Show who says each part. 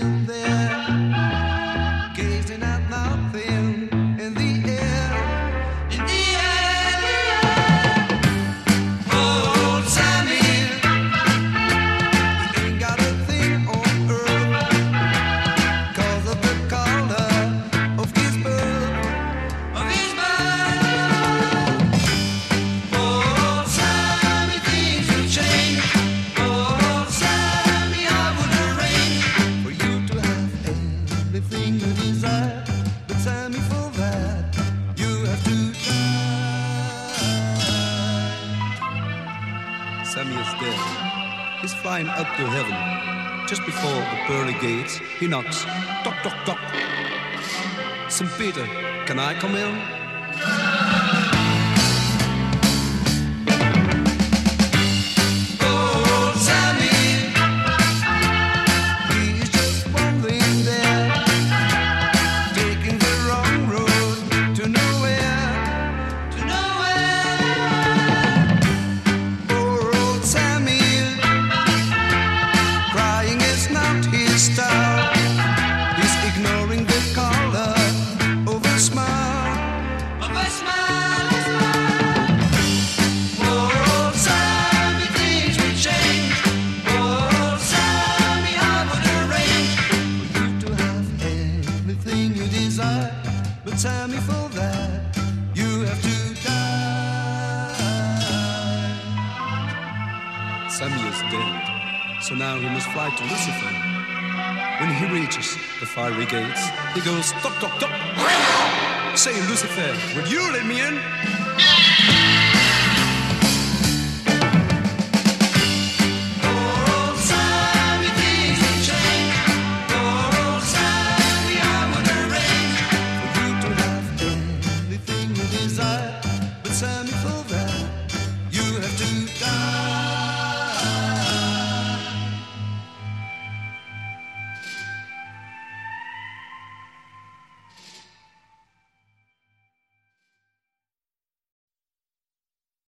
Speaker 1: still there, gazing at nothing in the air, in the air. Oh, Sammy, he ain't got a thing on earth, 'cause of the color of his birth, of his birth. Oh, Sammy, things will change. Oh, Sammy, I would arrange for you to have everything you desire. But Sammy, for that, you have to die. Sammy is dead. He's flying up to heaven. Just before the pearly gates, he knocks. Toc, toc, toc. St. Peter, can I come in? Oh, Sammy, he's just wandering there, taking the wrong road to nowhere, to nowhere. Poor old Sammy, crying is not his style. He's ignoring the color of a smile, of a smile. Poor old Sammy, things will change. Oh, Sammy, I would arrange for you to have everything you desire. But Sammy, for that, you have to die. Sammy is dead, so now he must fly to Lucifer. When he reaches the fiery gates, he goes toc, toc, toc. Say, Lucifer, would you let me in?